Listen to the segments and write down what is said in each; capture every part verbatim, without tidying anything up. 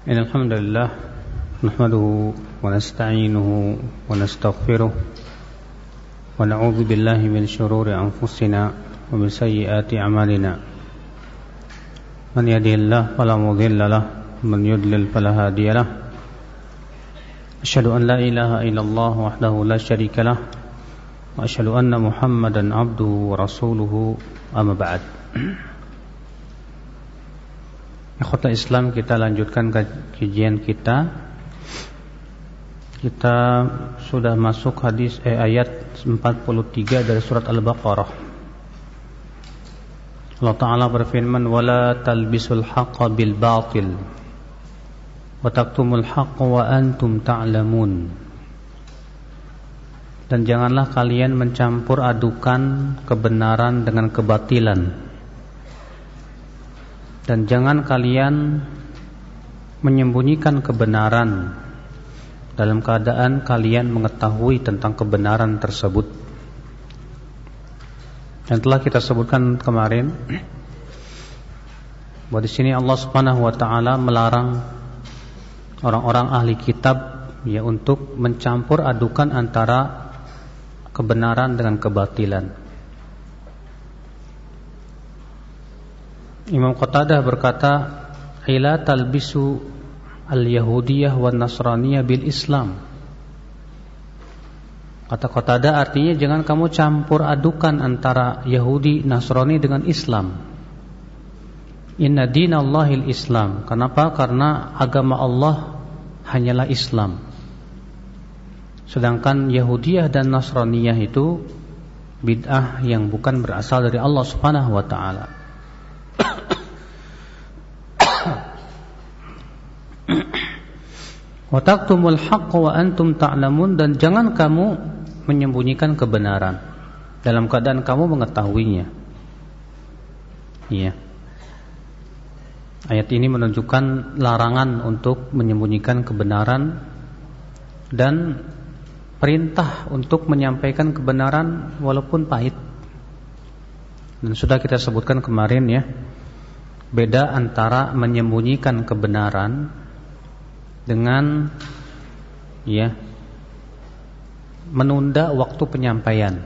إن الحمد لله نحمده ونستعينه ونستغفره ونعوذ بالله من شرور أنفسنا ومن سيئات أعمالنا من يهده الله فلا مضل له ومن يضلل فلا هادي له أشهد أن لا إله إلا الله وحده لا شريك له وأشهد أن محمدا عبده ورسوله أما بعد. Ikhwatul Islam, kita lanjutkan kajian kita. Kita sudah masuk hadis eh, ayat empat puluh tiga dari surat Al-Baqarah. Allah Ta'ala berfirman, "Wala talbisul haqqa bil batil wa taktumul haqqa wa antum ta'lamun." Dan janganlah kalian mencampur adukan kebenaran dengan kebatilan. Dan jangan kalian menyembunyikan kebenaran dalam keadaan kalian mengetahui tentang kebenaran tersebut. Dan telah kita sebutkan kemarin bahwa di sini Allah Subhanahu wa taala melarang orang-orang ahli kitab ya untuk mencampur adukan antara kebenaran dengan kebatilan. Imam Qatadah berkata, "Ila talbisu al-yahudiyah wan nasraniyah bil Islam." Kata Qatadah artinya jangan kamu campur adukan antara Yahudi Nasrani dengan Islam. Inna dinallahil Islam. Kenapa? Karena agama Allah hanyalah Islam. Sedangkan Yahudiyah dan Nasraniyah itu bid'ah yang bukan berasal dari Allah Subhanahu wa taala. Wa taktumul haqqa wa antum ta'lamun, dan jangan kamu menyembunyikan kebenaran dalam keadaan kamu mengetahuinya. Iya. Ayat ini menunjukkan larangan untuk menyembunyikan kebenaran dan perintah untuk menyampaikan kebenaran walaupun pahit. Dan sudah kita sebutkan kemarin ya, beda antara menyembunyikan kebenaran dengan ya menunda waktu penyampaian.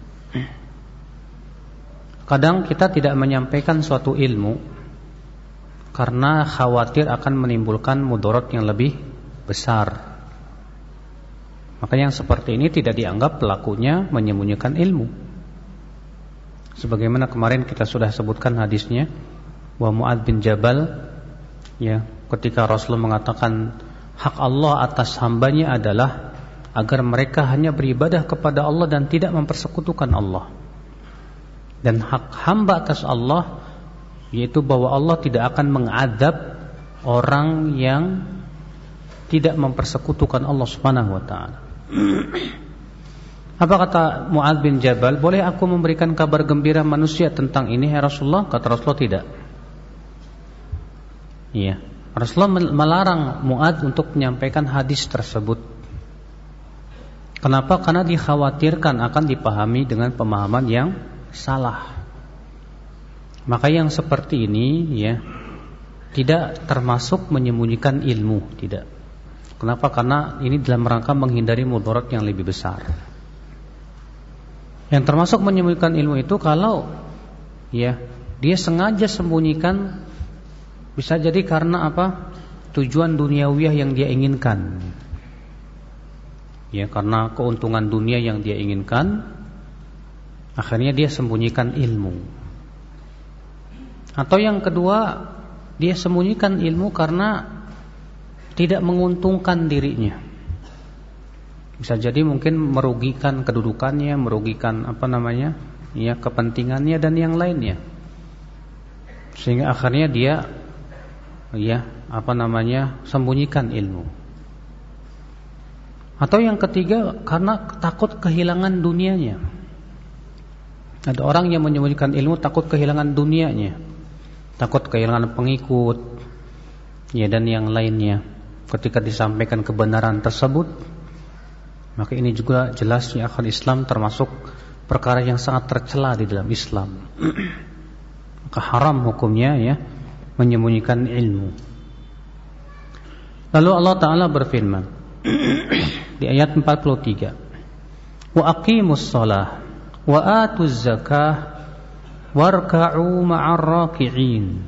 Kadang kita tidak menyampaikan suatu ilmu karena khawatir akan menimbulkan mudarat yang lebih besar. Maka yang seperti ini tidak dianggap pelakunya menyembunyikan ilmu. Sebagaimana kemarin kita sudah sebutkan hadisnya, wa Mu'adz bin Jabal ya, ketika Rasulullah mengatakan hak Allah atas hambanya adalah agar mereka hanya beribadah kepada Allah dan tidak mempersekutukan Allah. Dan hak hamba atas Allah yaitu bahwa Allah tidak akan mengadab orang yang tidak mempersekutukan Allah Subhanahu wa taala. Apa kata Mu'adz bin Jabal? Boleh aku memberikan kabar gembira manusia tentang ini ya Rasulullah? Kata Rasulullah tidak. Iya. Rasulullah melarang Mu'adz untuk menyampaikan hadis tersebut. Kenapa? Karena dikhawatirkan akan dipahami dengan pemahaman yang salah. Maka yang seperti ini ya tidak termasuk menyembunyikan ilmu, tidak. Kenapa? Karena ini dalam rangka menghindari mudarat yang lebih besar. Yang termasuk menyembunyikan ilmu itu kalau ya dia sengaja sembunyikan, bisa jadi karena apa? Tujuan duniawiyah yang dia inginkan. Ya, karena keuntungan dunia yang dia inginkan, akhirnya dia sembunyikan ilmu. Atau yang kedua, dia sembunyikan ilmu karena tidak menguntungkan dirinya. Bisa jadi mungkin merugikan kedudukannya, merugikan apa namanya? Ya, kepentingannya dan yang lainnya. Sehingga akhirnya dia ya, apa namanya? sembunyikan ilmu. Atau yang ketiga, karena takut kehilangan dunianya. Ada orang yang menyembunyikan ilmu takut kehilangan dunianya, takut kehilangan pengikut, ya dan yang lainnya. Ketika disampaikan kebenaran tersebut, maka ini juga jelas ya akhir Islam termasuk perkara yang sangat tercela di dalam Islam. Maka haram hukumnya ya menyembunyikan ilmu. Lalu Allah Ta'ala berfirman di ayat empat puluh tiga, wa aqimus shalah wa atuz zakah warka'u ma'ar raki'in.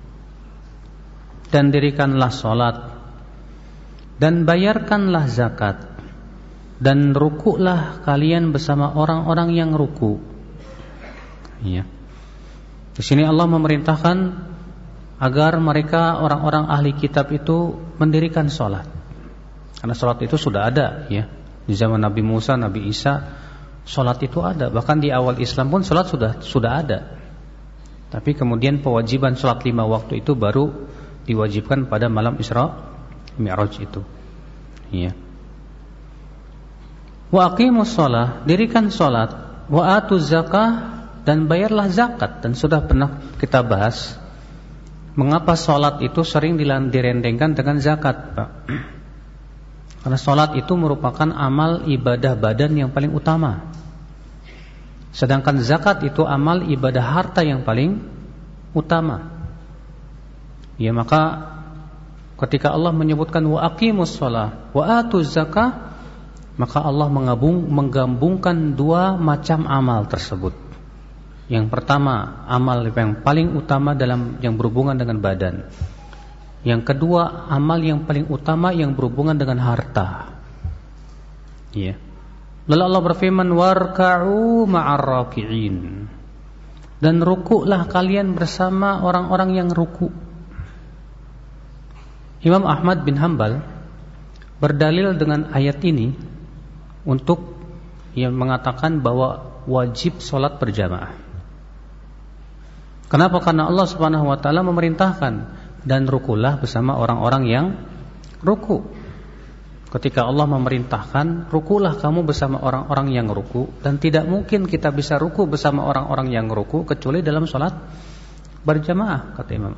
Dan dirikanlah salat dan bayarkanlah zakat dan rukuklah kalian bersama orang-orang yang ruku. Ya. Di sini Allah memerintahkan agar mereka orang-orang ahli kitab itu mendirikan salat. Karena salat itu sudah ada, ya. Di zaman Nabi Musa, Nabi Isa, salat itu ada. Bahkan di awal Islam pun salat sudah sudah ada. Tapi kemudian kewajiban salat lima waktu itu baru diwajibkan pada malam Isra Mi'raj itu. Ya. Wa aqimus shalah, dirikan salat, wa atuz zakah, dan bayarlah zakat. Dan sudah pernah kita bahas mengapa salat itu sering direndengkan dengan zakat, Pak. Karena salat itu merupakan amal ibadah badan yang paling utama. Sedangkan zakat itu amal ibadah harta yang paling utama. Ya, maka ketika Allah menyebutkan wa aqimus shalah wa atuz zakah, maka Allah menggabung, menggabungkan dua macam amal tersebut. Yang pertama, amal yang paling utama dalam yang berhubungan dengan badan. Yang kedua, amal yang paling utama yang berhubungan dengan harta. Ya. Lalu Allah berfirman, warka'u ma'ar raki'in. Dan rukuklah kalian bersama orang-orang yang ruku. Imam Ahmad bin Hanbal berdalil dengan ayat ini untuk yang mengatakan bahwa wajib sholat berjamaah. Kenapa? Karena Allah Subhanahu wa taala memerintahkan, dan rukulah bersama orang-orang yang ruku. Ketika Allah memerintahkan, rukulah kamu bersama orang-orang yang ruku, dan tidak mungkin kita bisa ruku bersama orang-orang yang ruku kecuali dalam sholat berjamaah, kata Imam.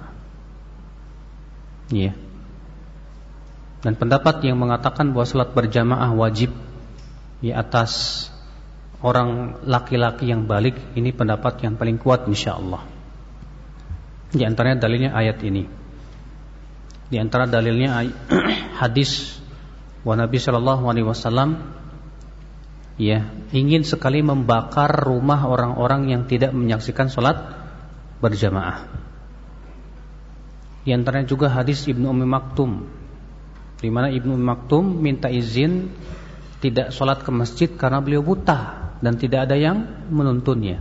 Iya. Dan pendapat yang mengatakan bahwa sholat berjamaah wajib di atas orang laki-laki yang balik, ini pendapat yang paling kuat insyaallah. Di antaranya dalilnya ayat ini. Di antara dalilnya hadis wa Nabi sallallahu alaihi wasallam ya ingin sekali membakar rumah orang-orang yang tidak menyaksikan salat berjamaah. Di antaranya juga hadis Ibnu Ummi Maktum, di mana Ibnu Ummi Maktum minta izin tidak salat ke masjid karena beliau buta dan tidak ada yang menuntunnya.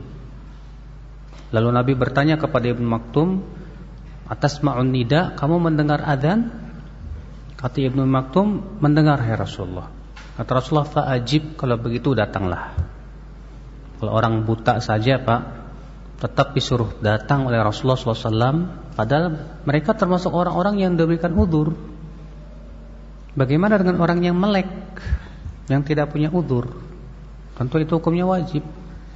Lalu Nabi bertanya kepada Ibnu Maktum, atas ma'un nida, kamu mendengar adzan? Kata Ibnu Maktum, mendengar ya Rasulullah. Kata Rasulullah, fa'ajib, kalau begitu datanglah. Kalau orang buta saja, Pak, tetap disuruh datang oleh Rasulullah shallallahu alaihi wasallam, padahal mereka termasuk orang-orang yang diberikan udzur. Bagaimana dengan orang yang melek, yang tidak punya udzur? Tentu itu hukumnya wajib.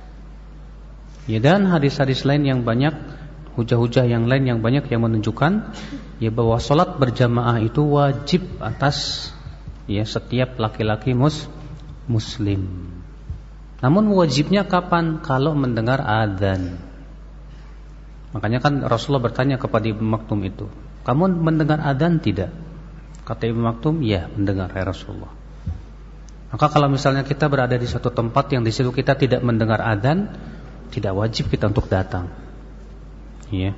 Ya, dan hadis-hadis lain yang banyak, hujah-hujah yang lain yang banyak yang menunjukkan ya bahwa salat berjamaah itu wajib atas ya setiap laki-laki mus muslim. Namun wajibnya kapan? Kalau mendengar adzan. Makanya kan Rasulullah bertanya kepada Ibnu Maktum itu, kamu mendengar adzan tidak? Kata Ibnu Maktum, ya mendengar ya Rasulullah. Maka kalau misalnya kita berada di suatu tempat yang di situ kita tidak mendengar adzan, tidak wajib kita untuk datang. Ya.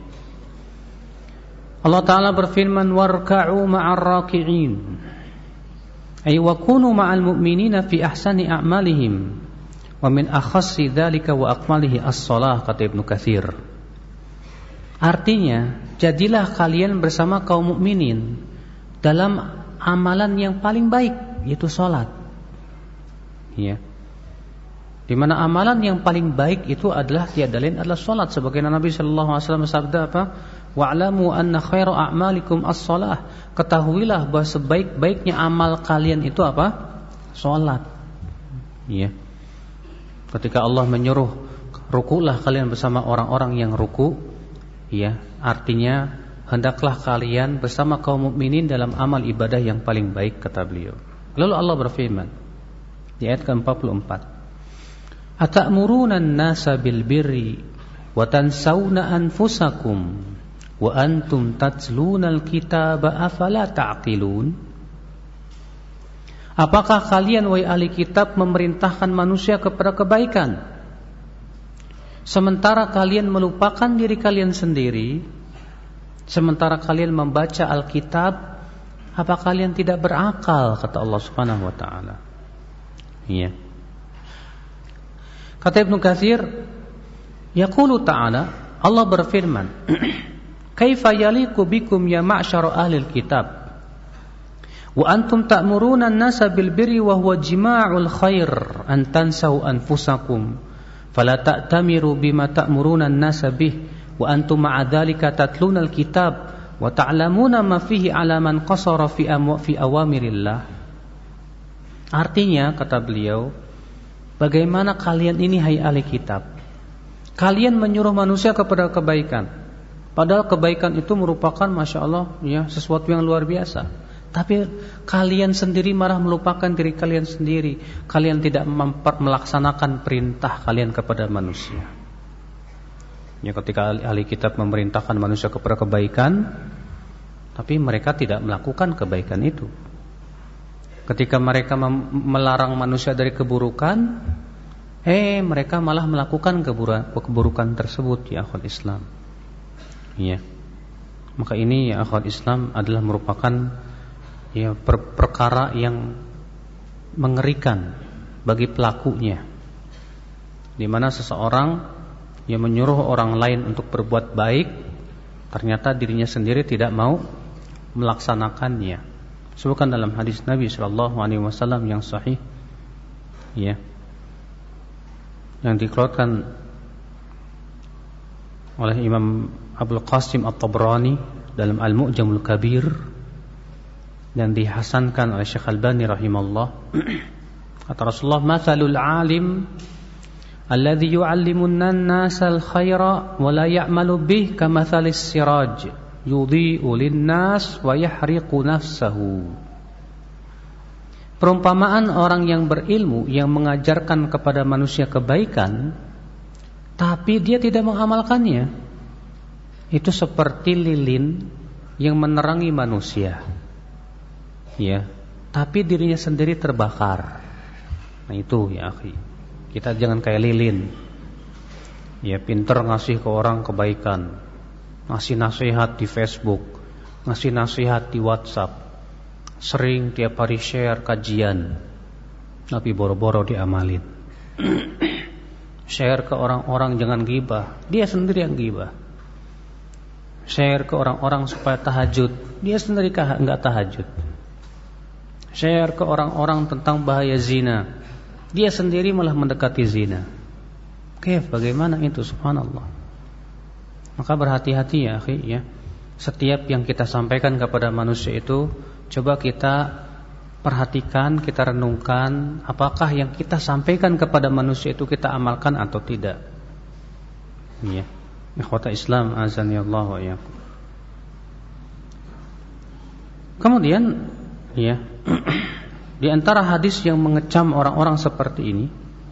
Allah Ta'ala berfirman, warka'u ma'ar raki'in, ay wa kunu ma'al mu'minina fi ahsani a'malihim, wa min akhassi dzalika wa akmalihi as-shalah, kata Ibnu Katsir. Artinya, jadilah kalian bersama kaum mukminin dalam amalan yang paling baik, yaitu salat. Ya. Di mana amalan yang paling baik itu adalah tiada lain adalah salat, sebagaimana Nabi sallallahu alaihi wasallam bersabda apa? Wa'lamu anna khairu a'malikum as-shalah. Ketahuilah bahwa sebaik-baiknya amal kalian itu apa? Salat. Ya. Ketika Allah menyuruh rukulah kalian bersama orang-orang yang ruku, ya, artinya hendaklah kalian bersama kaum mukminin dalam amal ibadah yang paling baik, kata beliau. Lalu Allah berfirman di ayat ke empat puluh empat, Ata'muruna an-nasa bil birri wa tansawna anfusakum wa antum tatluna al-kitaba afala ta'qilun. Apakah kalian wahai ahli kitab memerintahkan manusia kepada kebaikan, sementara kalian melupakan diri kalian sendiri? Sementara kalian membaca Alkitab, apa kalian tidak berakal? Kata Allah Subhanahu wa taala. Iya. Kata Ibnu Katsir, yaqulu ta'ala, Allah berfirman, "Kaifa yaliqu bikum ya ma'syara ahlil kitab wa antum ta'muruna an-nasa bil birri wa huwa jima'ul khair an tansau anfusakum fala ta'tamiru bima ta'muruna an-nasa bih wa antum ma'a dzalika tatluna al-kitab wa ta'lamuna ma fihi 'ala man qasara fi amwa fi awamirillah." Artinya, kata beliau, bagaimana kalian ini hai ahli kitab, kalian menyuruh manusia kepada kebaikan, padahal kebaikan itu merupakan masya Allah ya sesuatu yang luar biasa. Tapi kalian sendiri malah melupakan diri kalian sendiri. Kalian tidak memper, melaksanakan perintah kalian kepada manusia. Ya, ketika ahli kitab memerintahkan manusia kepada kebaikan, tapi mereka tidak melakukan kebaikan itu. Ketika mereka mem- melarang manusia dari keburukan, eh mereka malah melakukan keburukan, keburukan tersebut, ya akhwat Islam. Ya. Maka ini ya akhwat Islam adalah merupakan ya per- perkara yang mengerikan bagi pelakunya, di mana seseorang yang menyuruh orang lain untuk berbuat baik, ternyata dirinya sendiri tidak mau melaksanakannya. Sebutkan dalam hadis Nabi Shallallahu Alaihi Wasallam yang sahih, ya, yang dikeluarkan oleh Imam Abdul Qasim At-Tabrani dalam Al-Mu'jamul Kabir, dan dihasankan oleh Syekh Albani rahimallah. Kata Rasulullah, "Matsalul 'alim alladzi yu'allimunna an-nasa al-khaira wa la ya'malu bih kamatsalis siraj yudhi'u lin-nas wa yahriqu nafsahu." Perumpamaan orang yang berilmu yang mengajarkan kepada manusia kebaikan tapi dia tidak mengamalkannya, itu seperti lilin yang menerangi manusia, ya, tapi dirinya sendiri terbakar. Nah itu ya akhi, kita jangan kayak lilin, ya, pinter ngasih ke orang kebaikan, ngasih nasihat di Facebook, ngasih nasihat di WhatsApp, sering tiap hari share kajian, tapi boro-boro diamalin. Share ke orang-orang jangan ghibah, dia sendiri yang ghibah. Share ke orang-orang supaya tahajud, dia sendiri enggak tahajud. Share ke orang-orang tentang bahaya zina, dia sendiri malah mendekati zina. Oke, bagaimana itu, subhanallah. Maka berhati-hati ya akhi, ya. Setiap yang kita sampaikan kepada manusia itu coba kita perhatikan, kita renungkan, apakah yang kita sampaikan kepada manusia itu kita amalkan atau tidak. Ya. Ikhwata Islam azani Allah wa iyyakum. Kemudian ya, di antara hadis yang mengecam orang-orang seperti ini,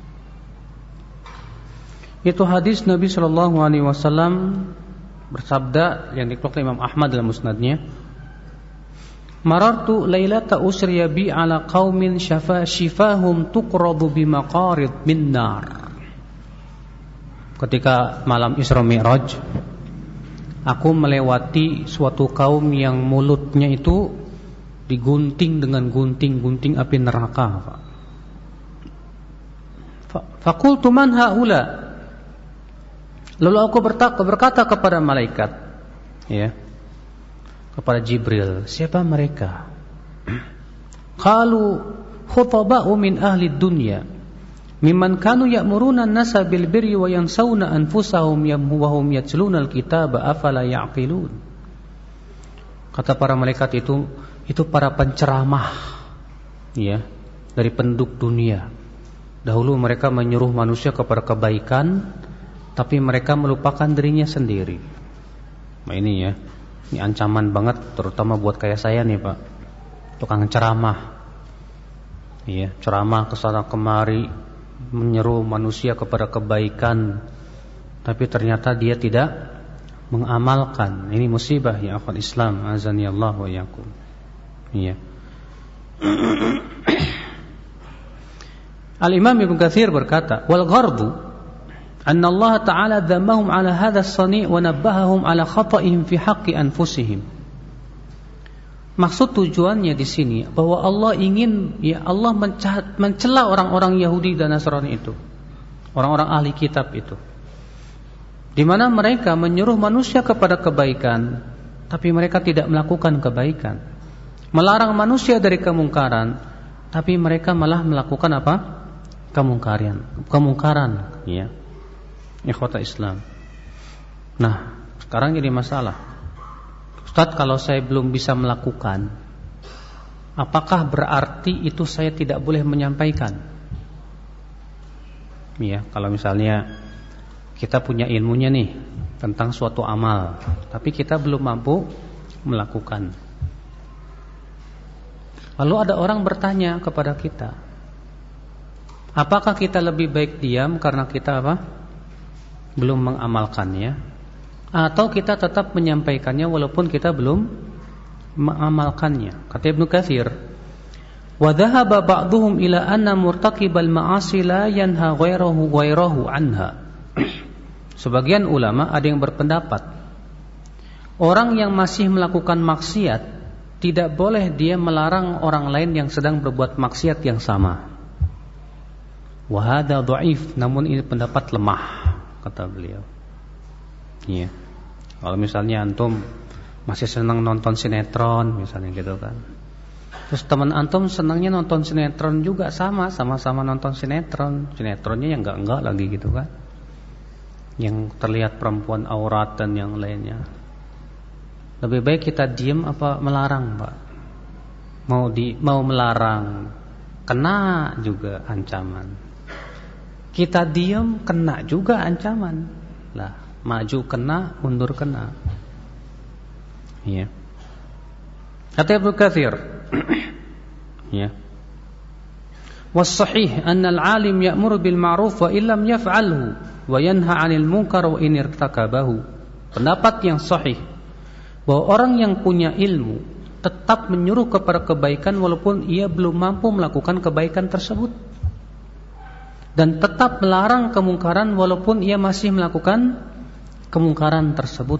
itu hadis Nabi Shallallahu Alaihi Wasallam bersabda yang dikeluarkan Imam Ahmad dalam musnadnya, "Marartu lailata usriya bi ala qaumin syafa shifahum tuqradu bimaqarid min nar." Ketika malam Isra Mi'raj, aku melewati suatu kaum yang mulutnya itu digunting dengan gunting-gunting api neraka. Faqultu man haula? Lalu aku berkata kepada malaikat, ya, kepada Jibril, siapa mereka? Qalu khutaba'u min ahli dunya mimman kanu ya'muruna an-nasa bil birri wa yansawna anfusahum wa hum yatluna al-kitaba afala ya'qilun. Kata para malaikat itu, itu para penceramah, ya, dari penduduk dunia. Dahulu mereka menyuruh manusia kepada kebaikan, tapi mereka melupakan dirinya sendiri. Nah ini ya, ini ancaman banget, terutama buat kayak saya nih Pak, tukang ceramah, ya, ceramah kesana kemari, menyeru manusia kepada kebaikan, tapi ternyata dia tidak mengamalkan. Ini musibah ya akhwat Islam azani Allah wa iyyakum. Iya. Al-Imam Ibnu Katsir berkata, "Wal ghardu anna Allah Ta'ala dhammahum 'ala hadha as-sani' wa nabbahahum 'ala khata'ihim fi haqqi anfusihim." Maksud tujuannya di sini bahwa Allah ingin, ya Allah mencela orang-orang Yahudi dan Nasrani itu, orang-orang ahli kitab itu, di mana mereka menyuruh manusia kepada kebaikan, tapi mereka tidak melakukan kebaikan, melarang manusia dari kemungkaran, tapi mereka malah melakukan apa? Kemungkaran, kemungkaran, ya. Ikhwata Islam. Nah, sekarang jadi masalah. Ustaz, kalau saya belum bisa melakukan, apakah berarti itu saya tidak boleh menyampaikan? Ya, kalau misalnya kita punya ilmunya nih tentang suatu amal, tapi kita belum mampu melakukan. Lalu ada orang bertanya kepada kita, apakah kita lebih baik diam karena kita apa? Belum mengamalkannya, atau kita tetap menyampaikannya walaupun kita belum mengamalkannya? Kata Ibnu Katsir, wa dhahaba ba'dhum ila anna murtaqibal ma'asi la yanha ghairahu ghairahu anha. Sebagian ulama ada yang berpendapat, orang yang masih melakukan maksiat tidak boleh dia melarang orang lain yang sedang berbuat maksiat yang sama. Wa hadza dhaif, namun ini pendapat lemah, kata beliau. Iya. Kalau misalnya antum masih senang nonton sinetron misalnya gitu kan, terus teman antum senangnya nonton sinetron juga, sama, sama-sama nonton sinetron, sinetronnya yang enggak-enggak lagi gitu kan, yang terlihat perempuan aurat dan yang lainnya. Lebih baik kita diam apa melarang, Pak? Mau di mau melarang kena juga ancaman. Kita diam kena juga ancaman. Lah, maju kena, mundur kena. Iya. Kata Ibnu Katsir, ya. Was-sahih anna al-'alim ya'muru bil ma'ruf wa illam yaf'alhu wa yanha 'anil munkar wa in irtakabahu. Pendapat yang sahih bahwa orang yang punya ilmu tetap menyuruh kepada kebaikan walaupun ia belum mampu melakukan kebaikan tersebut, dan tetap melarang kemungkaran walaupun ia masih melakukan kemungkaran tersebut.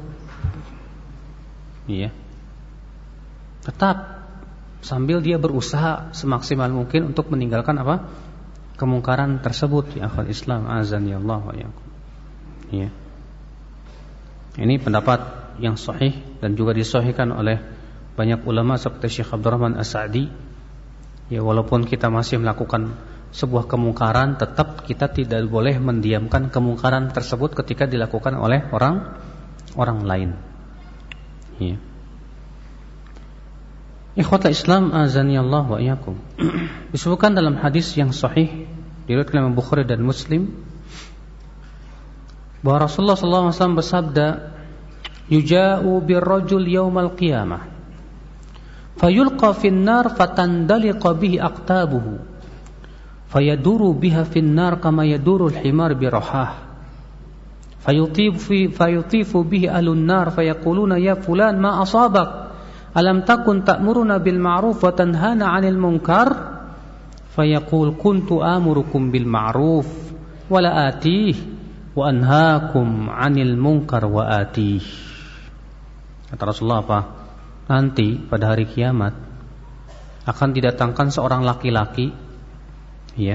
Iya. Tetap sambil dia berusaha semaksimal mungkin untuk meninggalkan apa? Kemungkaran tersebut. Ya akhwat Islam, azani Allah wa iyyakum. Iya. Ini pendapat yang sahih dan juga disahihkan oleh banyak ulama seperti Syekh Abdurrahman As-Sa'di. Ya, walaupun kita masih melakukan sebuah kemungkaran, tetap kita tidak boleh mendiamkan kemungkaran tersebut ketika dilakukan oleh orang orang lain. Ya. Ikhwatal Islam, azani Allah wa iyyakum. Disebutkan dalam hadis yang sahih diriwayatkan oleh Bukhari dan Muslim bahwa Rasulullah sallallahu alaihi wasallam bersabda, "Yuja'u birrajul yaumal qiyamah fayulqa fin nar fatandaliqa bihi aqtabuhu fayaduru biha fin nar kama yaduru al-himar birahah fayutifu fayutifu bihi alun nar fayaquluna ya fulan ma asabak alam takun ta'muruna bil ma'ruf wa tanhana 'anil munkar fayaqul kuntu amurukum bil ma'ruf wa la atih wa anhaakum 'anil munkar wa atih." Kata Rasulullah apa? Nanti pada hari kiamat akan didatangkan seorang laki-laki, ya.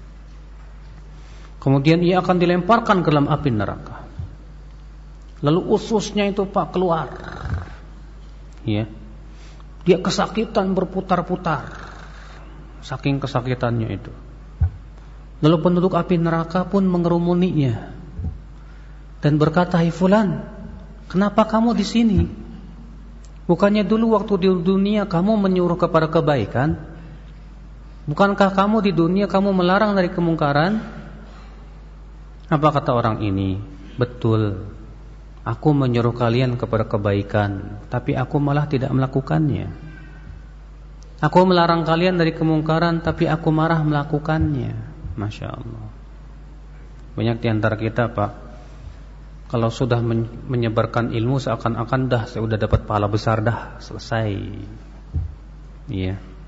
Kemudian ia akan dilemparkan ke dalam api neraka. Lalu ususnya itu Pak keluar. Ya. Dia kesakitan berputar-putar. Saking kesakitannya itu. Lalu penduduk api neraka pun mengerumuninya dan berkata, "Hai fulan, kenapa kamu di sini? Bukannya dulu waktu di dunia kamu menyuruh kepada kebaikan? Bukankah kamu di dunia kamu melarang dari kemungkaran?" Apa kata orang ini? "Betul. Aku menyuruh kalian kepada kebaikan, tapi aku malah tidak melakukannya. Aku melarang kalian dari kemungkaran, tapi aku marah melakukannya." Masya Allah. Banyak di antara kita, Pak, kalau sudah menyebarkan ilmu seakan-akan dah saya sudah dapat pahala besar dah, selesai. Iya.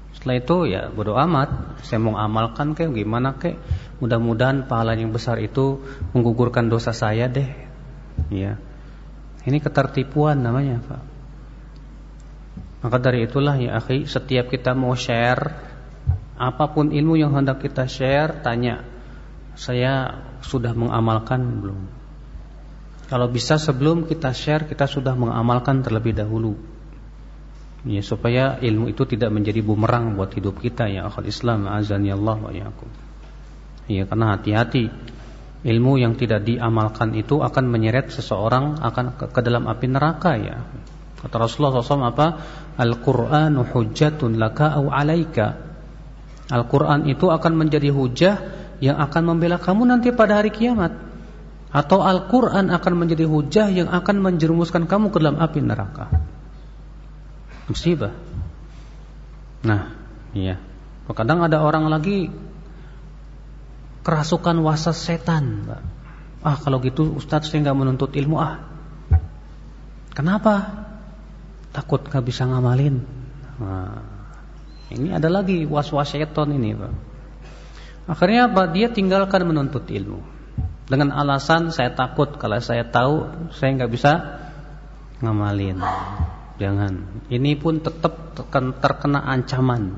Setelah itu ya bodo amat, saya mau amalkan kayak gimana kayak, mudah-mudahan pahala yang besar itu menggugurkan dosa saya deh. Ya. Ini ketertipuan namanya, Pak. Maka dari itulah ya akhi, setiap kita mau share apapun ilmu yang hendak kita share, tanya, saya sudah mengamalkan belum? Kalau bisa sebelum kita share, kita sudah mengamalkan terlebih dahulu. Ya, supaya ilmu itu tidak menjadi bumerang buat hidup kita ya akhul Islam, azani Allah wa iyyakum. Ya, karena hati-hati, ilmu yang tidak diamalkan itu akan menyeret seseorang akan ke, ke dalam api neraka ya. Kata Rasulullah shallallahu alaihi wasallam apa? Al-Qur'anu hujjatun laka au alaika. Al-Qur'an itu akan menjadi hujah yang akan membela kamu nanti pada hari kiamat. Atau Al-Qur'an akan menjadi hujah yang akan menjerumuskan kamu ke dalam api neraka. Musibah. Nah, iya. Kadang ada orang lagi kerasukan wasas setan, Pak. Ah, kalau gitu Ustaz saya enggak menuntut ilmu ah. Kenapa? Takut enggak bisa ngamalin. Nah, ini ada lagi was-was setan ini, Pak. Akhirnya apa? Dia tinggalkan menuntut ilmu. Dengan alasan saya takut kalau saya tahu saya enggak bisa ngamalin. Jangan. Ini pun tetap terkena ancaman.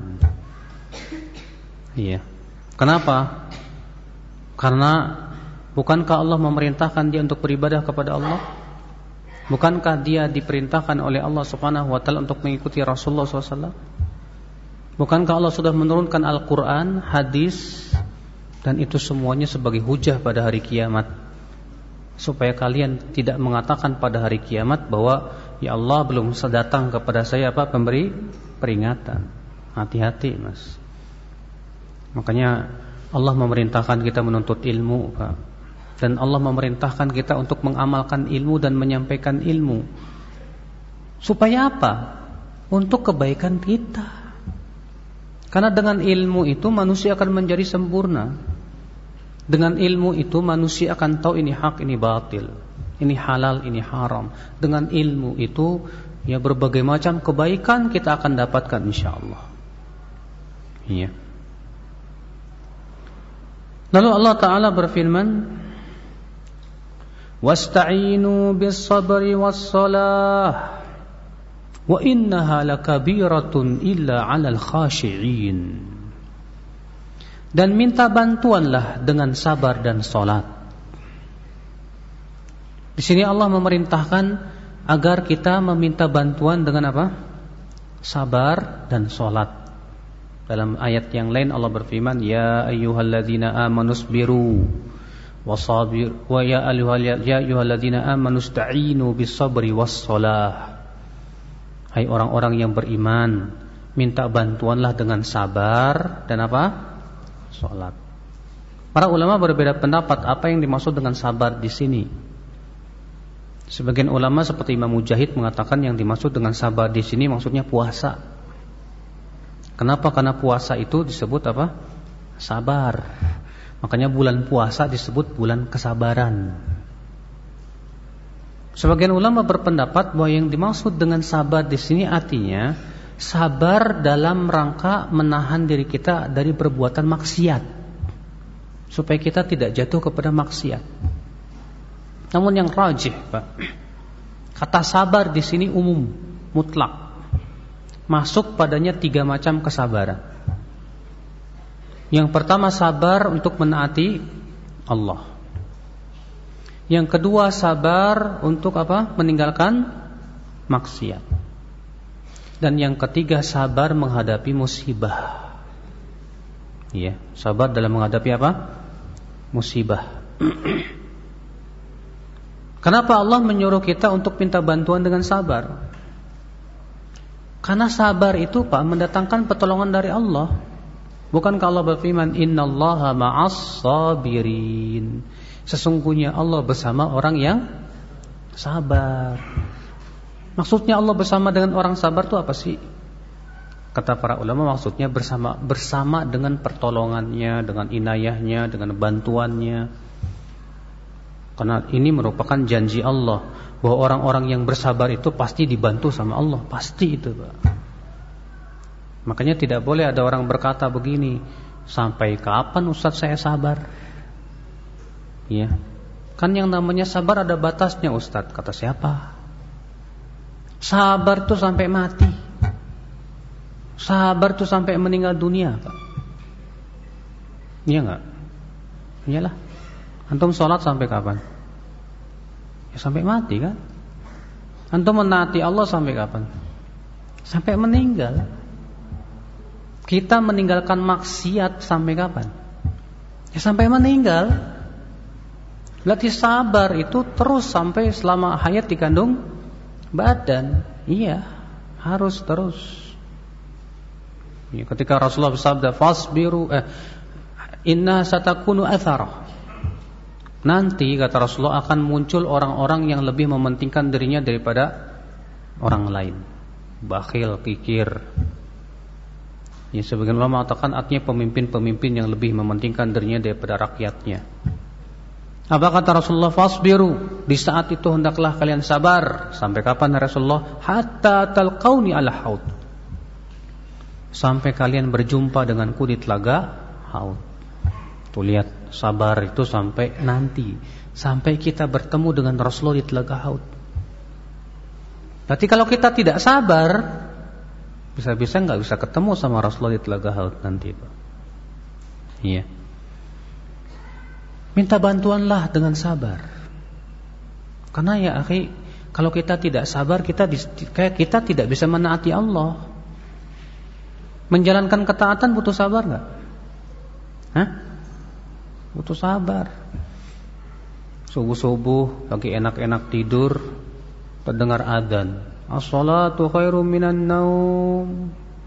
Iya. Kenapa? Karena bukankah Allah memerintahkan dia untuk beribadah kepada Allah? Bukankah dia diperintahkan oleh Allah Subhanahu wa taala untuk mengikuti Rasulullah shallallahu alaihi wasallam? Bukankah Allah sudah menurunkan Al-Qur'an, hadis, dan itu semuanya sebagai hujah pada hari kiamat, supaya kalian tidak mengatakan pada hari kiamat bahwa ya Allah belum datang kepada saya apa pemberi peringatan. Hati-hati, Mas. Makanya Allah memerintahkan kita menuntut ilmu, Pak. Dan Allah memerintahkan kita untuk mengamalkan ilmu dan menyampaikan ilmu. Supaya apa? Untuk kebaikan kita. Karena dengan ilmu itu manusia akan menjadi sempurna. Dengan ilmu itu manusia akan tahu ini hak, ini batil, ini halal, ini haram. Dengan ilmu itu ya berbagai macam kebaikan kita akan dapatkan insyaallah. Iya. Lalu Allah Ta'ala berfirman, wasta'inu bis-sabri was-salah wa innaha lakabiratun illa 'alal khashi'in. Dan minta bantuanlah dengan sabar dan salat. Di sini Allah memerintahkan agar kita meminta bantuan dengan apa? Sabar dan salat. Dalam ayat yang lain Allah berfirman, ya ayyuhalladzina amanusbiru wasabir wa ya ayyuhalladzina amanusta'inu bis-sabri was-salah. Hai orang-orang yang beriman, minta bantuanlah dengan sabar dan apa? Salat. Para ulama berbeda pendapat apa yang dimaksud dengan sabar di sini. Sebagian ulama seperti Imam Mujahid mengatakan yang dimaksud dengan sabar di sini maksudnya puasa. Kenapa? Karena puasa itu disebut apa? Sabar. Makanya bulan puasa disebut bulan kesabaran. Sebagian ulama berpendapat bahwa yang dimaksud dengan sabar di sini artinya sabar dalam rangka menahan diri kita dari perbuatan maksiat, supaya kita tidak jatuh kepada maksiat. Namun yang rajih, Pak, kata sabar di sini umum, mutlak. Masuk padanya tiga macam kesabaran. Yang pertama sabar untuk menaati Allah. Yang kedua sabar untuk apa? Meninggalkan maksiat. Dan yang ketiga sabar menghadapi musibah. Ya, sabar dalam menghadapi apa? Musibah. Kenapa Allah menyuruh kita untuk minta bantuan dengan sabar? Karena sabar itu, Pak, mendatangkan pertolongan dari Allah. Bukankah Allah berfirman, innallaha ma'as sabirin. Sesungguhnya Allah bersama orang yang sabar. Maksudnya Allah bersama dengan orang sabar itu apa sih? Kata para ulama maksudnya bersama bersama dengan pertolongannya, dengan inayahnya, dengan bantuannya. Karena ini merupakan janji Allah bahwa orang-orang yang bersabar itu pasti dibantu sama Allah, pasti itu, Pak. Makanya tidak boleh ada orang berkata begini, sampai kapan Ustaz saya sabar? Ya, kan yang namanya sabar ada batasnya Ustaz. Kata siapa? Sabar tuh sampai mati. Sabar tuh sampai meninggal dunia, Pak. Iya enggak? Iyalah. Antum sholat sampai kapan? Ya sampai mati kan? Antum menaati Allah sampai kapan? Sampai meninggal. Kita meninggalkan maksiat sampai kapan? Ya sampai meninggal. Berarti sabar itu terus sampai selama hayat dikandung badan. Iya, harus terus. Ya, ketika Rasulullah bersabda, "Fasbiru eh, inna satakunu atharah." Nanti kata Rasulullah akan muncul orang-orang yang lebih mementingkan dirinya daripada orang lain. Bakhil, kikir. Ya, sebagian ulama mengatakan artinya pemimpin-pemimpin yang lebih mementingkan dirinya daripada rakyatnya. Apa kata Rasulullah? Fasbiru. Di saat itu hendaklah kalian sabar. Sampai kapan Rasulullah? Hatta talqauni ala haud. Sampai kalian berjumpa denganku di telaga haud. Tuh lihat, sabar itu sampai nanti, sampai kita bertemu dengan Rasulullah di telaga haud. Berarti kalau kita tidak sabar, bisa-bisa nggak bisa ketemu sama Rasulullah di telaga haud nanti, Pak. Iya. Minta bantuanlah dengan sabar. Karena ya akhi, kalau kita tidak sabar, kita kayak kita tidak bisa menaati Allah. Menjalankan ketaatan butuh sabar nggak? Hah? Butuh sabar. Subuh-subuh lagi enak-enak tidur, terdengar adzan. As-salatu khairum minan naum.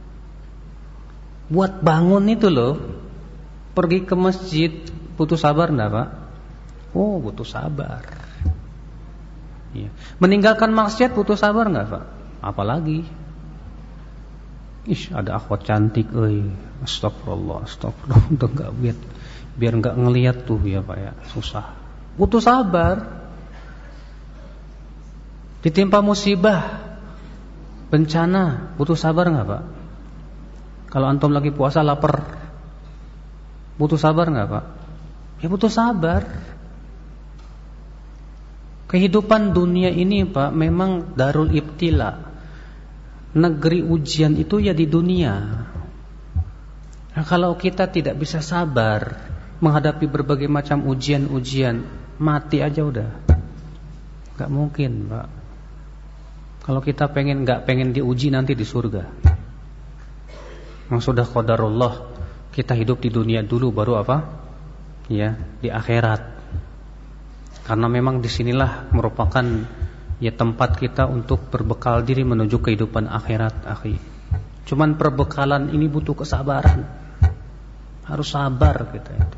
Buat bangun itu loh, pergi ke masjid, butuh sabar enggak, Pak? Oh, butuh sabar. Iya. Meninggalkan maksiat butuh sabar enggak, Pak? Apalagi? Ish, ada akhwat cantik, euy. Astagfirullah, astagfirullah. Untuk enggak biar biar enggak ngelihat tuh ya, Pak ya. Susah. Butuh sabar. Ditimpa musibah, bencana, butuh sabar enggak, Pak? Kalau antum lagi puasa lapar, butuh sabar enggak, Pak? Ya butuh sabar. Kehidupan dunia ini, Pak, memang darul ibtila. Negeri ujian itu ya di dunia. Nah, kalau kita tidak bisa sabar menghadapi berbagai macam ujian-ujian, mati aja udah. Gak mungkin, Pak. Kalau kita pengen gak pengen diuji nanti di surga. Yang sudah qadarullah, kita hidup di dunia dulu baru apa? Ya, di akhirat. Karena memang disinilah merupakan ya tempat kita untuk berbekal diri menuju kehidupan akhirat, akhi. Cuman perbekalan ini butuh kesabaran. Harus sabar kita itu.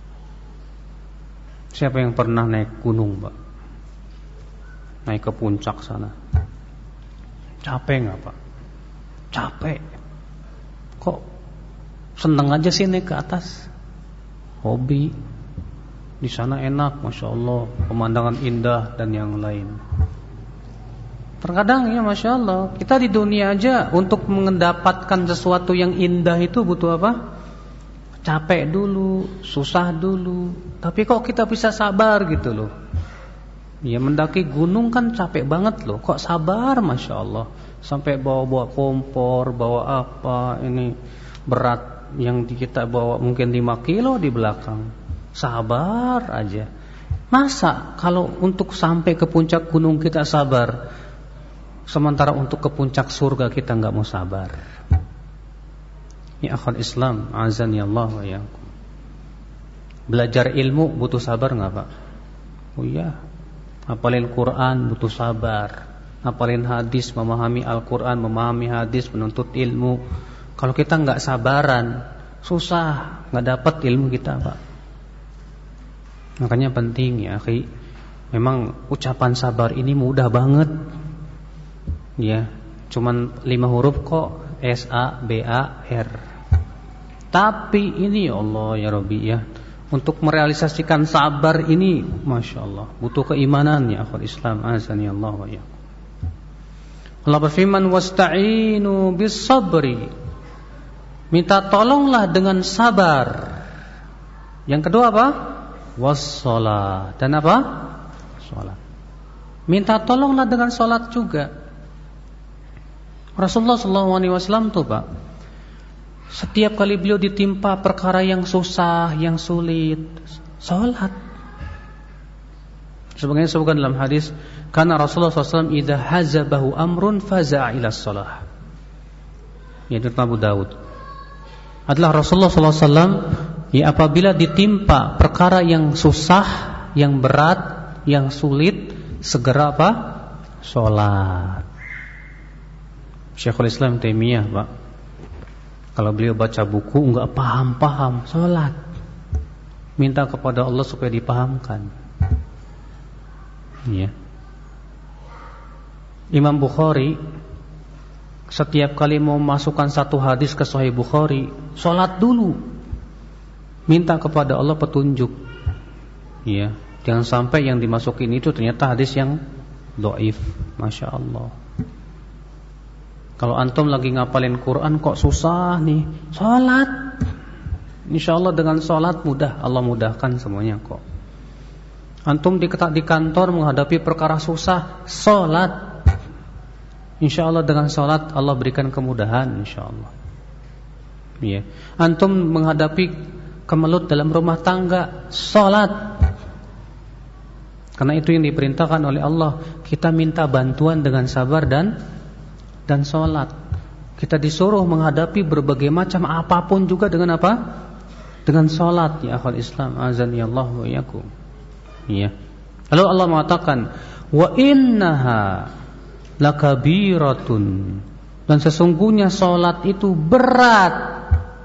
Siapa yang pernah naik gunung, Pak? Naik ke puncak sana. Capek enggak, Pak? Capek. Kok seneng aja sih naik ke atas? Hobi. Di sana enak, Masya Allah, pemandangan indah dan yang lain. Terkadang ya Masya Allah, kita di dunia aja untuk mendapatkan sesuatu yang indah itu butuh apa? Capek dulu, susah dulu. Tapi kok kita bisa sabar gitu loh. Ya mendaki gunung kan capek banget loh. Kok sabar Masya Allah. Sampai bawa-bawa kompor, bawa apa, ini berat yang kita bawa mungkin lima kilo di belakang. Sabar aja. Masa kalau untuk sampai ke puncak gunung kita sabar, sementara untuk ke puncak surga kita enggak mau sabar? Ya akhwat Islam, azani Allah wa iyyakum. Belajar ilmu butuh sabar enggak, Pak? Oh iya. Hafalin Quran butuh sabar. Hafalin hadis, memahami Al-Quran, memahami hadis, menuntut ilmu. Kalau kita enggak sabaran, susah, enggak dapat ilmu kita, Pak. Makanya penting ya, akhi. Memang ucapan sabar ini mudah banget. Ya, cuman lima huruf kok, S A B A R. Tapi ini ya Allah ya Rabbi ya, untuk merealisasikan sabar ini Masya Allah butuh keimanan ya akhwat Islam, azani Allah wa iyyakum. Allah berfirman, wasta'inu bis sabri Minta tolonglah dengan sabar. Yang kedua apa? Wassalah. Dan apa? Salat. Minta tolonglah dengan salat juga. Rasulullah shallallahu alaihi wasallam tuh Pak, setiap kali beliau ditimpa perkara yang susah, yang sulit, salat. Sebagaimana disebutkan dalam hadis, karena Rasulullah shallallahu alaihi wasallam idza hazabahu amrun faza'a ila shalah. Yaitu Abu Daud. Adalah Rasulullah shallallahu alaihi wasallam, ya, apabila ditimpa perkara yang susah, yang berat, yang sulit, segera apa? Salat. Syekhul Islam Taimiyah, Pak, kalau beliau baca buku enggak paham-paham, salat. Minta kepada Allah supaya dipahamkan. Ya. Imam Bukhari setiap kali mau masukkan satu hadis ke Sahih Bukhari, salat dulu. Minta kepada Allah petunjuk. Ya, jangan sampai yang dimasukin itu ternyata hadis yang dhaif. Masya Allah. Kalau antum lagi ngapalin Quran kok susah nih, salat. Insya Allah dengan salat mudah, Allah mudahkan semuanya kok. Antum di, di kantor menghadapi perkara susah, salat. Insya Allah dengan salat Allah berikan kemudahan, insya Allah. Ya. Antum menghadapi kemelut dalam rumah tangga, salat. Karena itu yang diperintahkan oleh Allah. Kita minta bantuan dengan sabar dan dan salat. Kita disuruh menghadapi berbagai macam apapun juga dengan apa? Dengan salat, ya akhwal Islam, azani Allah wa iyyakum. Ya. Lalu Allah mengatakan, wa innaha lakabiratun, dan sesungguhnya salat itu berat.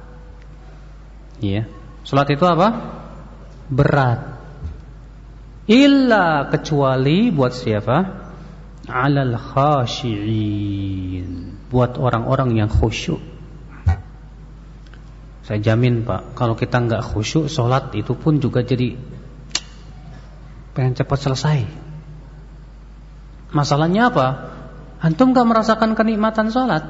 Ya. Salat itu apa? Berat. Illa, kecuali buat siapa? Alal khashi'in, buat orang-orang yang khusyuk. Saya jamin Pak, kalau kita enggak khusyuk, salat itu pun juga jadi pengen cepat selesai. Masalahnya apa? Antum enggak merasakan kenikmatan salat.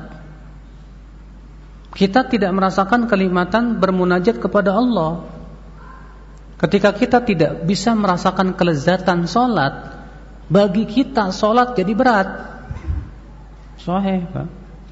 Kita tidak merasakan kenikmatan bermunajat kepada Allah. Ketika kita tidak bisa merasakan kelezatan salat, bagi kita salat jadi berat. Sahih, Pak.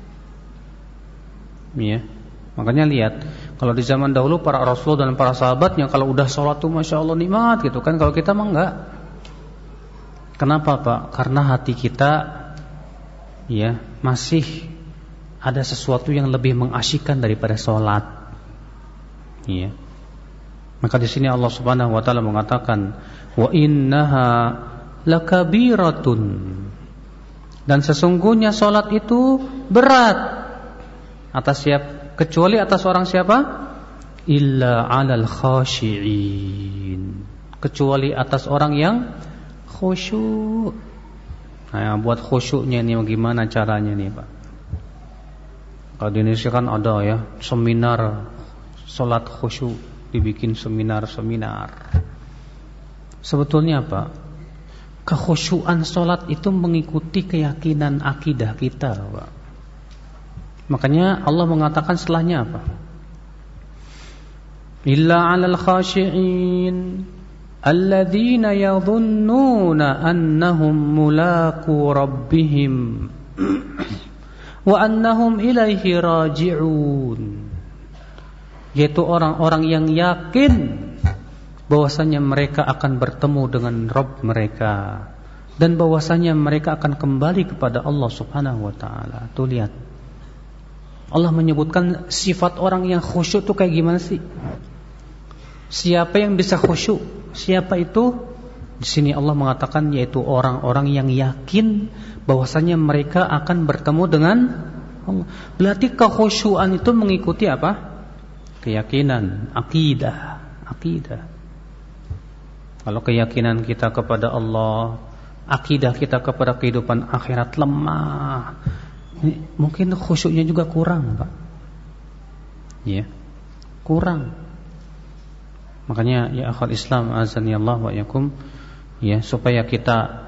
Ya. Makanya lihat, kalau di zaman dahulu para rasul dan para sahabatnya kalau udah salat tuh Masya Allah nikmat gitu kan. Kalau kita mah enggak. Kenapa, Pak? Karena hati kita ya masih ada sesuatu yang lebih mengasyikkan daripada salat. Ya. Maka di sini Allah Subhanahu wa taala mengatakan, wa innaha lakabiratun, dan sesungguhnya salat itu berat. Atas siapa? Kecuali atas orang siapa? Illa 'alal khashi'in, kecuali atas orang yang khusyuk. Nah, buat khusyuknya ini bagaimana caranya nih, Pak? Kalau di Indonesia kan ada ya seminar salat khusyuk, dibikin seminar-seminar. Sebetulnya Pak, kekhusyuan salat itu mengikuti keyakinan akidah kita, Pak. Makanya Allah mengatakan setelahnya apa? Illa 'alal khashi'in alladzina yadhunnuna annahum mulaqu rabbihim wa annahum ilaihi raji'un, yaitu orang-orang yang yakin bahwasanya mereka akan bertemu dengan Rabb mereka dan bahwasanya mereka akan kembali kepada Allah Subhanahu wa taala. Tuh lihat, Allah menyebutkan sifat orang yang khusyuk itu kayak gimana sih? Siapa yang bisa khusyuk? Siapa itu? Di sini Allah mengatakan yaitu orang-orang yang yakin bahwasanya mereka akan bertemu dengan Allah. Berarti kekhusyuan itu mengikuti apa? Keyakinan, akidah, akidah. Kalau keyakinan kita kepada Allah, akidah kita kepada kehidupan akhirat lemah, mungkin khusyuknya juga kurang, Pak. Ya, kurang. Makanya ya akhwal Islam, azani Allah wa yakum, ya, supaya kita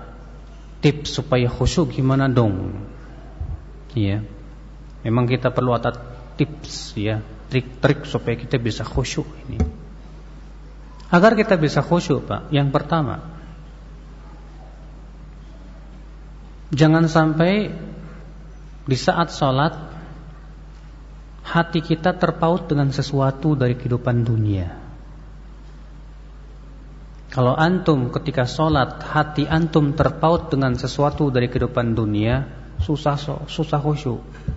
tips supaya khusyuk gimana dong? Ya. Memang kita perlu atas tips ya, trik-trik supaya kita bisa khusyuk ini. Agar kita bisa khusyuk, Pak, yang pertama, jangan sampai di saat sholat hati kita terpaut dengan sesuatu dari kehidupan dunia. Kalau antum ketika sholat hati antum terpaut dengan sesuatu dari kehidupan dunia, susah susah khusyuk.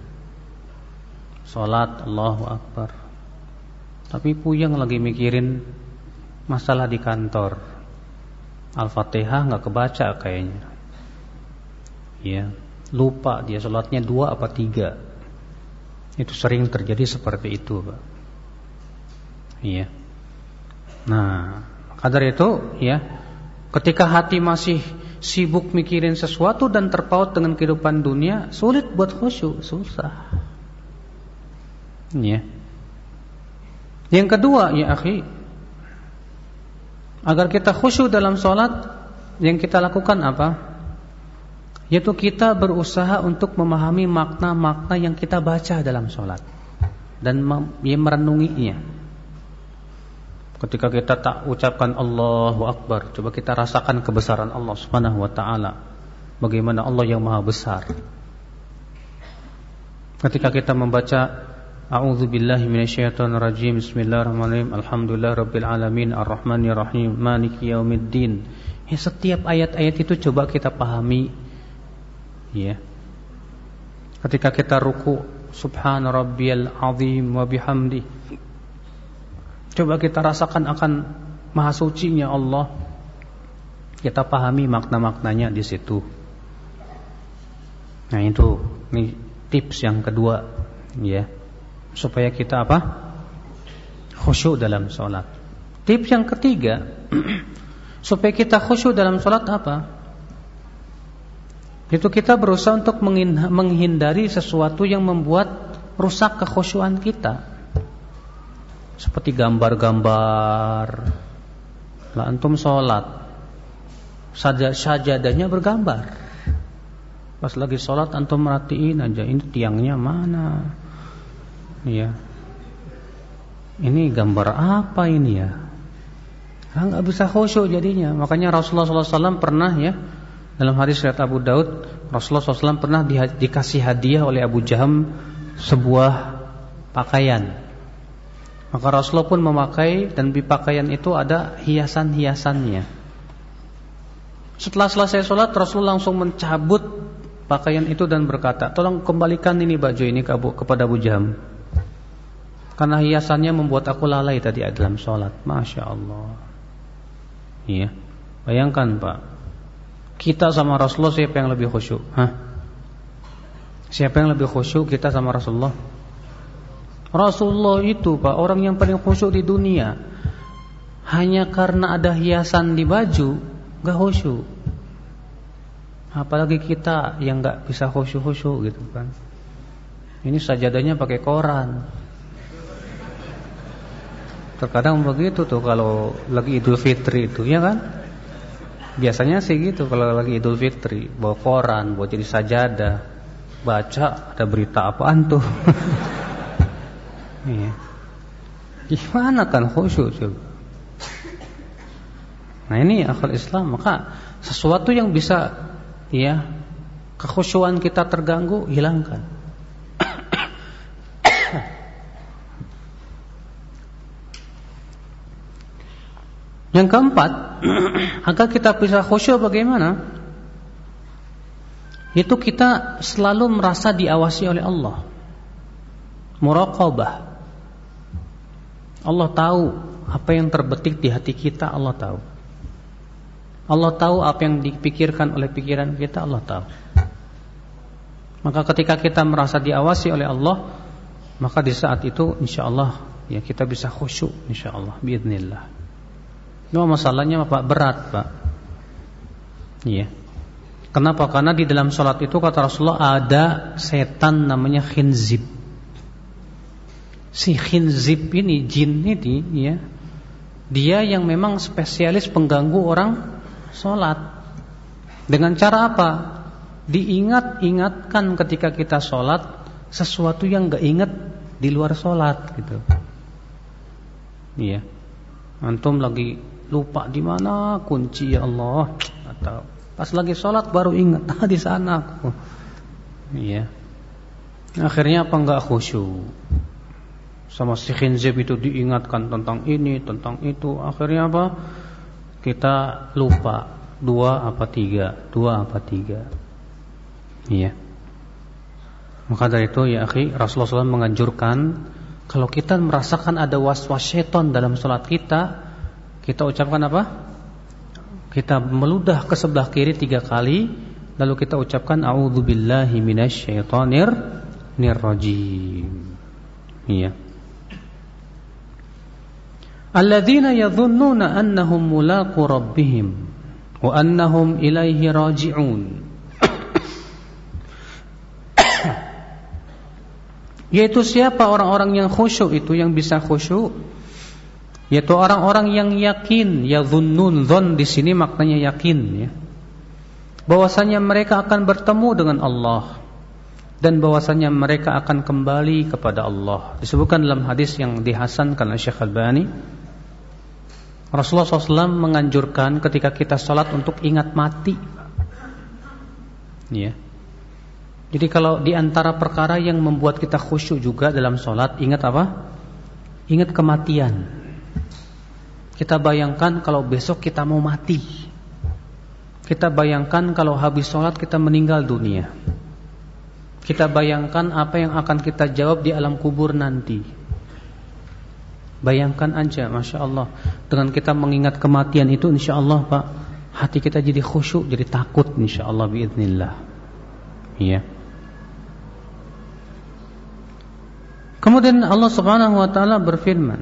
Sholat Allahu Akbar, tapi puyeng lagi mikirin masalah di kantor. Al-Fatihah nggak kebaca kayaknya. Ya, lupa dia sholatnya dua apa tiga. Itu sering terjadi seperti itu, Pak. Iya. Nah, maka dari itu ya, ketika hati masih sibuk mikirin sesuatu dan terpaut dengan kehidupan dunia, sulit buat khusyuk, susah. Ya. Yang kedua, ya akhi, agar kita khusyuk dalam sholat, yang kita lakukan apa? Yaitu kita berusaha untuk memahami makna-makna yang kita baca dalam sholat dan merenunginya. Ketika kita tak ucapkan Allahu Akbar, coba kita rasakan kebesaran Allah Subhanahu wa taala. Bagaimana Allah yang maha besar. Ketika kita membaca A'udzubillahi minasyaitonirrajim, Bismillahirrahmanirrahim, Alhamdulillahirabbil alamin, Arrahmanirrahim, Maliki yaumiddin. Ya, setiap ayat-ayat itu coba kita pahami. Ya. Ketika kita ruku, Subhana rabbiyal azim wa bihamdi. Coba kita rasakan akan maha sucinya Allah. Kita pahami makna-maknanya di situ. Nah, itu ini tips yang kedua, ya. Supaya kita apa? Khusyuk dalam sholat. Tips yang ketiga, supaya kita khusyuk dalam sholat apa? Itu kita berusaha untuk menghindari sesuatu yang membuat rusak kekhusyuan kita. Seperti gambar-gambar. Lah antum sholat, sajadahnya bergambar. Pas lagi sholat antum merhatiin aja, ini tiangnya mana? Ya, ini gambar apa ini ya? Nah, nggak bisa khusyuk jadinya. Makanya Rasulullah shallallahu alaihi wasallam pernah ya, dalam hadis riwayat Abu Daud, Rasulullah shallallahu alaihi wasallam pernah di, dikasih hadiah oleh Abu Jaham sebuah pakaian. Maka Rasulullah pun memakai, dan di pakaian itu ada hiasan-hiasannya. Setelah selesai sholat, Rasulullah langsung mencabut pakaian itu dan berkata, tolong kembalikan ini baju ini kepada Abu Jaham, karena hiasannya membuat aku lalai tadi dalam sholat. Masya Allah. Iya. Bayangkan Pak, kita sama Rasulullah siapa yang lebih khusyuk? Hah? Siapa yang lebih khusyuk, kita sama Rasulullah? Rasulullah itu Pak, orang yang paling khusyuk di dunia. Hanya karena ada hiasan di baju gak khusyuk. Apalagi kita yang gak bisa khusyuk-khusyuk gitu kan. Ini sajadahnya pakai koran. Terkadang begitu tuh kalau lagi Idul Fitri itu, ya kan? Biasanya sih gitu kalau lagi Idul Fitri, bawa koran, bawa jadi sajadah, baca ada berita apaan tuh. Iya. Gimana kan khusyuk coba? Nah ini akal Islam. Maka sesuatu yang bisa ya kekhusyuan kita terganggu, hilangkan. Yang keempat, agar kita bisa khusyuk bagaimana? Itu kita selalu merasa diawasi oleh Allah. Muraqabah. Allah tahu apa yang terbetik di hati kita, Allah tahu. Allah tahu apa yang dipikirkan oleh pikiran kita, Allah tahu. Maka ketika kita merasa diawasi oleh Allah, maka di saat itu insyaallah ya kita bisa khusyuk insyaallah biidznillah. Cuma masalahnya Pak berat, Pak. Iya. Kenapa? Karena di dalam salat itu kata Rasulullah ada setan namanya khinzib. Si khinzib ini, jin ini ya, dia yang memang spesialis pengganggu orang sholat. Dengan cara apa? Diingat-ingatkan ketika kita sholat sesuatu yang gak ingat di luar sholat gitu. Iya. Antum lagi lupa di mana kunci, ya Allah, atau pas lagi sholat baru ingat, ah di sana aku. Iya. Akhirnya apa, enggak khusyuk. Sama si khinzib itu diingatkan tentang ini, tentang itu. Akhirnya apa? Kita lupa dua apa tiga, dua apa tiga. Iya. Maka dari itu ya akhi, Rasulullah shallallahu alaihi wasallam menganjurkan kalau kita merasakan ada was-was syaitan dalam sholat kita, kita ucapkan apa? Kita meludah ke sebelah kiri tiga kali, lalu kita ucapkan a'udzubillahi minasyaitonir rajim. Iya. Alladzina yadhunnuna annahum mulaqu rabbihim wa annahum ilaihi raji'un. Yaitu siapa orang-orang yang khusyuk itu, yang bisa khusyuk? Yaitu orang-orang yang yakin, yadhunnun, dhon di sini maknanya yakin ya. Bahwasanya mereka akan bertemu dengan Allah dan bahwasanya mereka akan kembali kepada Allah. Disebutkan dalam hadis yang dihasankan oleh Syekh Albani, Rasulullah shallallahu alaihi wasallam menganjurkan ketika kita sholat untuk ingat mati. Ya. Jadi kalau di antara perkara yang membuat kita khusyuk juga dalam sholat, ingat apa? Ingat kematian. Kita bayangkan kalau besok kita mau mati. Kita bayangkan kalau habis sholat kita meninggal dunia. Kita bayangkan apa yang akan kita jawab di alam kubur nanti. Bayangkan aja, Masya Allah. Dengan kita mengingat kematian itu, insya Allah Pak, hati kita jadi khusyuk, jadi takut, insya Allah biiznillah. Iya. Kemudian Allah Subhanahu wa taala berfirman,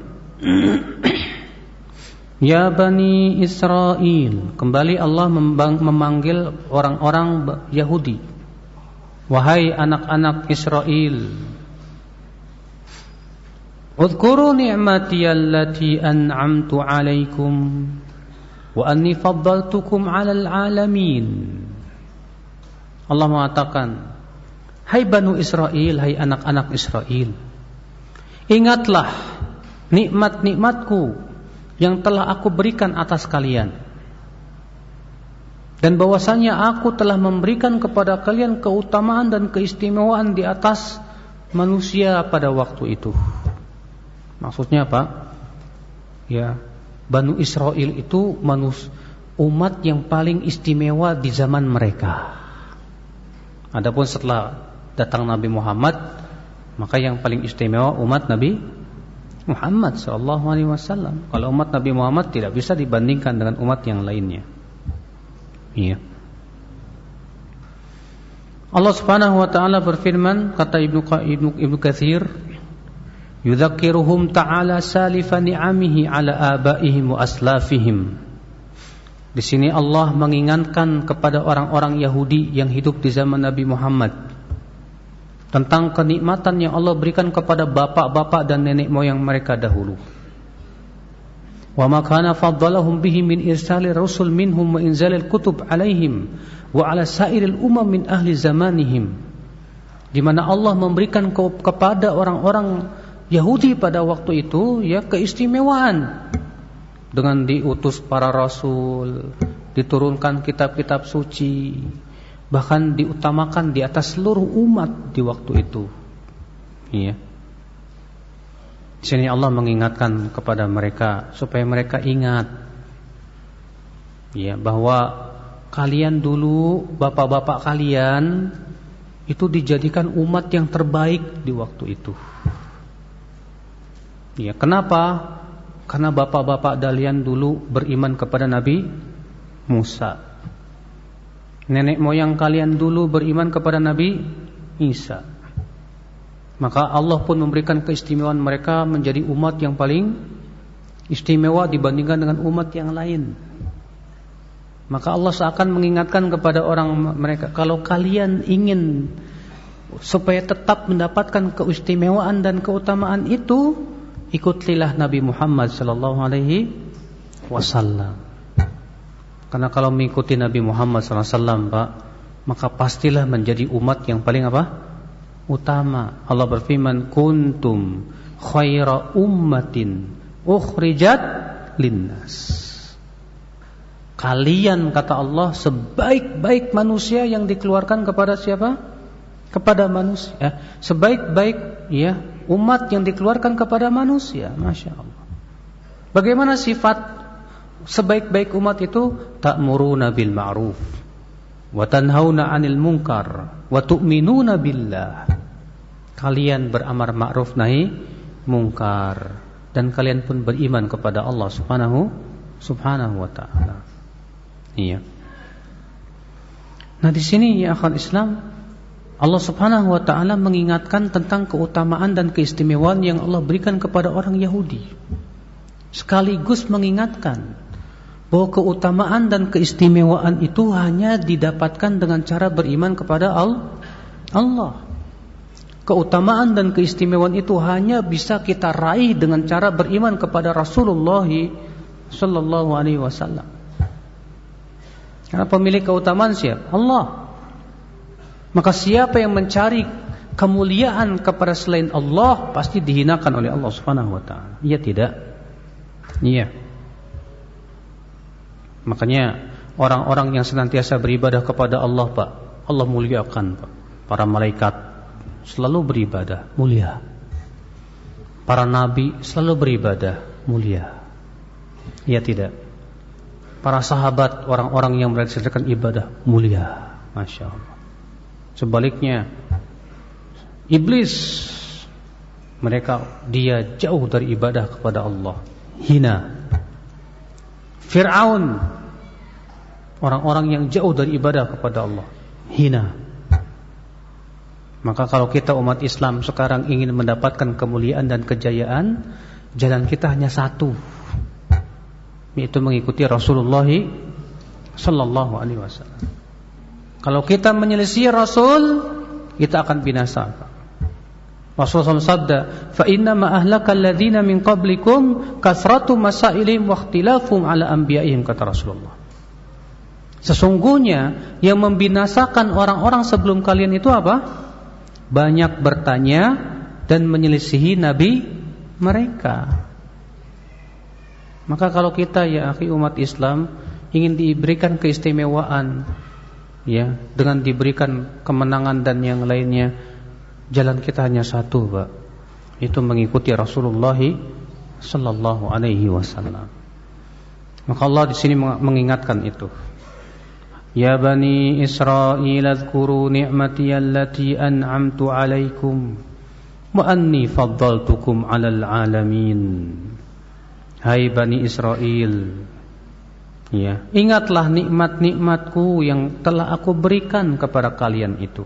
Ya Bani Israel. Kembali Allah memanggil orang-orang Yahudi. Wahai anak-anak Israel, Udhkuru ni'mati allati an'amtu 'alaikum wa anni faddaltukum 'alal 'alamin. Allah mengatakan, hai Bani Israel, hai anak-anak Israel, ingatlah nikmat-nikmatku yang telah aku berikan atas kalian, dan bahwasanya aku telah memberikan kepada kalian keutamaan dan keistimewaan di atas manusia pada waktu itu. Maksudnya apa? Ya, Bani Israel itu manus, umat yang paling istimewa di zaman mereka. Adapun setelah datang Nabi Muhammad, maka yang paling istimewa umat Nabi Muhammad sallallahu alaihi wasallam. Kalau umat Nabi Muhammad tidak bisa dibandingkan dengan umat yang lainnya. Iya. Allah Subhanahu wa taala berfirman, kata Ibnu Ibnu Ibnu Katsir, yudzakiruhum ta'ala salifa ni'amihi ala abaihim wa aslafihim. Di sini Allah mengingatkan kepada orang-orang Yahudi yang hidup di zaman Nabi Muhammad tentang kenikmatan yang Allah berikan kepada bapak-bapak dan nenek moyang mereka dahulu. Wa ma kana faddalahum bihi min irsali rasul minhum wa inzalil kutub alaihim wa ala sairil umam min ahli zamanihim. Di mana Allah memberikan kepada orang-orang Yahudi pada waktu itu ya keistimewaan dengan diutus para rasul, diturunkan kitab-kitab suci, bahkan diutamakan di atas seluruh umat di waktu itu. Iya. Di sini Allah mengingatkan kepada mereka supaya mereka ingat ya bahwa kalian dulu, bapak-bapak kalian itu dijadikan umat yang terbaik di waktu itu. Ya, kenapa? Karena bapak-bapak kalian dulu beriman kepada Nabi Musa. Nenek moyang kalian dulu beriman kepada Nabi Isa. Maka Allah pun memberikan keistimewaan mereka menjadi umat yang paling istimewa dibandingkan dengan umat yang lain. Maka Allah seakan mengingatkan kepada orang mereka, kalau kalian ingin supaya tetap mendapatkan keistimewaan dan keutamaan itu, ikutilah Nabi Muhammad sallallahu alaihi wasallam. Karena kalau mengikuti Nabi Muhammad sallallahu alaihi wasallam, Pak, maka pastilah menjadi umat yang paling apa? utama. Allah berfirman, kuntum khaira ummatin ukhrijat linnas. Kalian, kata Allah, sebaik-baik manusia yang dikeluarkan kepada siapa? Kepada manusia. Sebaik-baik ya umat yang dikeluarkan kepada manusia. Masya Allah. Bagaimana sifat sebaik-baik umat itu? Ta'muruna bil ma'ruf wa tanhauna 'anil munkar wa tu'minuna billah. Kalian beramar ma'ruf nahi munkar, dan kalian pun beriman kepada Allah Subhanahu Subhanahu wa taala. Iya. Nah, di sini ya akhwat Islam, Allah Subhanahu wa taala mengingatkan tentang keutamaan dan keistimewaan yang Allah berikan kepada orang Yahudi. Sekaligus mengingatkan bahwa keutamaan dan keistimewaan itu hanya didapatkan dengan cara beriman kepada Allah. Keutamaan dan keistimewaan itu hanya bisa kita raih dengan cara beriman kepada Rasulullah sallallahu alaihi wasallam. Karena pemilik keutamaan siapa? Allah. Maka siapa yang mencari kemuliaan kepada selain Allah pasti dihinakan oleh Allah Subhanahu wa taala. Iya tidak? Iya. Makanya orang-orang yang senantiasa beribadah kepada Allah, Pak, Allah muliakan, Pak. Para malaikat selalu beribadah, mulia. Para nabi selalu beribadah, mulia. Iya tidak? Para sahabat, orang-orang yang melaksanakan ibadah, mulia. Masya Allah. Sebaliknya, iblis, mereka dia jauh dari ibadah kepada Allah, hina. Fir'aun, orang-orang yang jauh dari ibadah kepada Allah, hina. Maka kalau kita umat Islam sekarang ingin mendapatkan kemuliaan dan kejayaan, jalan kita hanya satu, yaitu mengikuti Rasulullah sallallahu alaihi wasallam. Kalau kita menyelisih Rasul, kita akan binasa. Rasulullah sabda, "Fa inna ma ahlakal ladzina min qablikum kasratu masailihim wa ikhtilafum ala anbiya'ihim," kata Rasulullah. Sesungguhnya yang membinasakan orang-orang sebelum kalian itu apa? Banyak bertanya dan menyelisihi nabi mereka. Maka kalau kita ya akhi umat Islam ingin diberikan keistimewaan ya dengan diberikan kemenangan dan yang lainnya, jalan kita hanya satu, Pak. Itu mengikuti Rasulullah sallallahu alaihi wasallam. Maka Allah di sini mengingatkan itu. Ya bani Israil adhkuru ni'mati allati an'amtu 'alaikum wa anni faddaltukum 'alal 'alamin. Hai Bani Israel, ya, ingatlah nikmat-nikmatku yang telah aku berikan kepada kalian itu.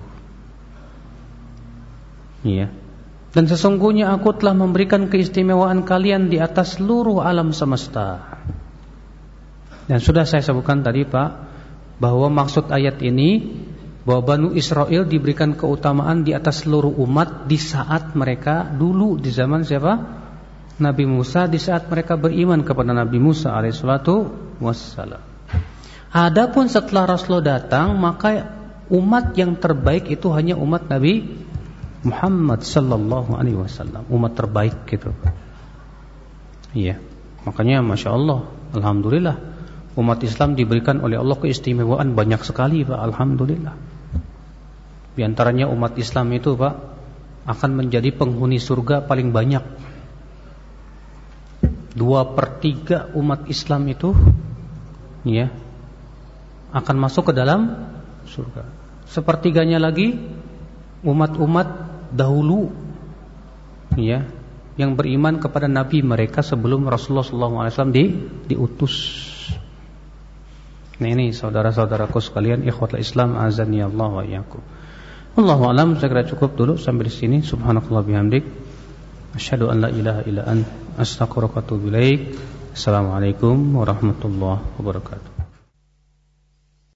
Ya. Dan sesungguhnya aku telah memberikan keistimewaan kalian di atas seluruh alam semesta. Dan sudah saya sebutkan tadi, Pak, bahwa maksud ayat ini bahwa Bani Israel diberikan keutamaan di atas seluruh umat di saat mereka dulu di zaman siapa? Nabi Musa, di saat mereka beriman kepada Nabi Musa alaihissalatu wassalam. Adapun setelah Rasulullah datang, maka umat yang terbaik itu hanya umat Nabi Muhammad sallallahu alaihi wasallam, umat terbaik gitu. Iya. Makanya Masya Allah, alhamdulillah, umat Islam diberikan oleh Allah keistimewaan banyak sekali, Pak. Alhamdulillah. Di antaranya umat Islam itu, Pak, akan menjadi penghuni surga paling banyak. Dua per tiga umat Islam itu ya akan masuk ke dalam surga. Sepertiganya lagi umat-umat dahulu ya yang beriman kepada Nabi mereka sebelum Rasulullah shallallahu alaihi wasallam di, diutus. Nah ini saudara-saudaraku sekalian, ikhwatul Islam, azani Allah wa iyyakum. Wallahu a'lam. Saya kira cukup dulu sampai di sini. Subhanakallah bihamdik, asyhadu an la ilaha illa anta, astaghfiruka wa atubu ilaik. Assalamualaikum warahmatullahi wabarakatuh.